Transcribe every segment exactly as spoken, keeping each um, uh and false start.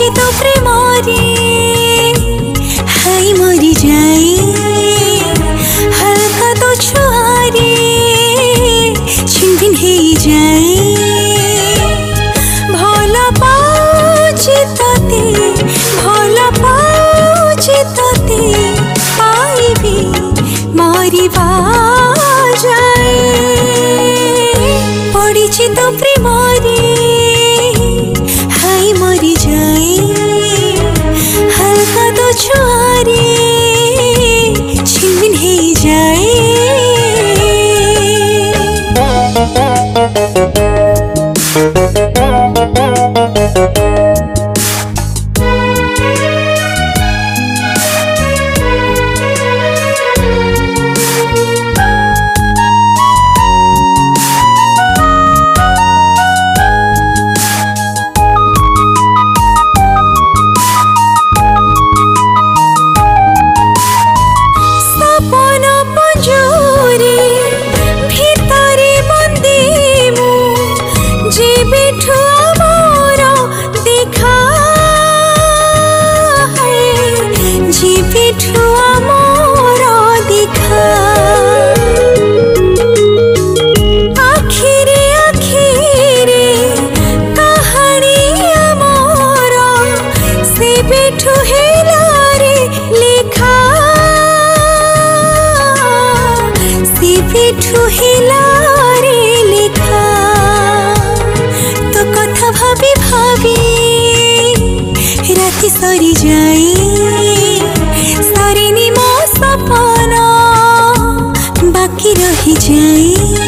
तो प्रेमारे हाय मरी जाए हल्का तो छुआरे छिनभिन हे जाए भला पाउछि तते भला पाउछि तते पाइबी मरिबा जाए पड़िछि तो प्रेमारे हाय मरी जाए हल्का तो छुआरे छिनभिन हे जाए पिठू हिलारे लिखा तो कथा भाभी भाभी राति सरी जाए सरिनी मो सपना बाकी रही जाए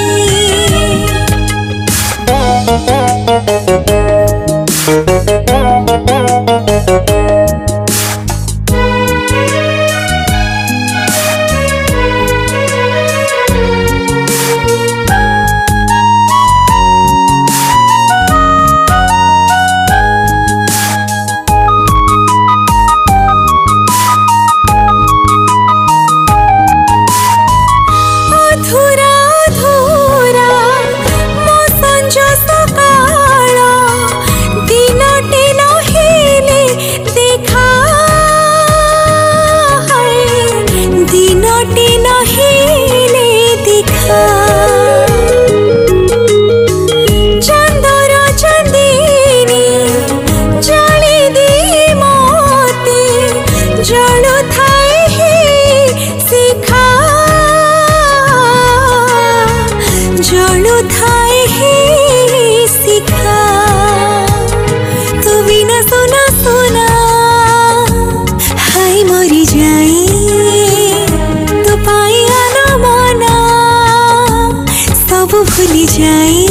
भूली जाए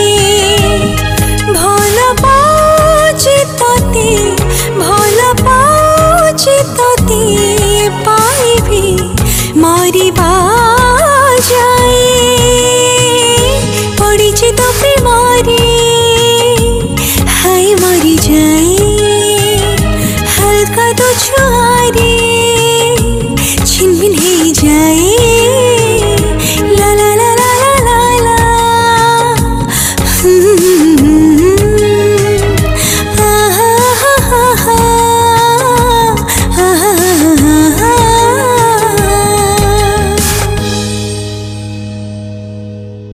भला पाउछि तते भला पाउछि तते पाइबी मरिबा जाए पड़िछि तो प्रेमारे हाय मरी जाए हल्का तो छुआरे